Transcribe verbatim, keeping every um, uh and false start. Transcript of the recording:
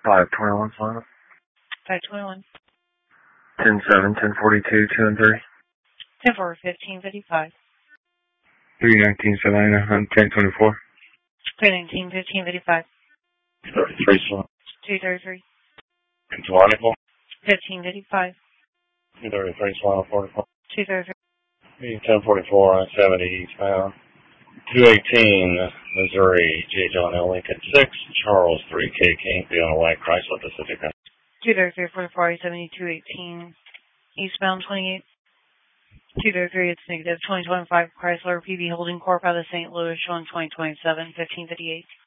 five twenty-one, Solana. five twenty-one. ten seven, ten forty-two, two and three. ten four, fifteen fifty-five. three nineteen, seven nine, ten twenty-four. three nineteen, fifteen fifty-five. thirty-three, Solana. two thirty-three. Canonical. fifteen fifty-five. two thirty-three, Solana, forty-four. two thirty-three. ten forty-four, seventy eastbound. two eighteen, Missouri, J. John L. Lincoln six, Charles three K King, Fiona White, Chrysler Pacifica. two thirty-three, forty-four, seventy-two eighteen, eastbound twenty-eight. two thirty-three, it's negative twenty twenty-five, Chrysler P B Holding Corp out of Saint Louis, showing twenty twenty-seven, fifteen fifty-eight.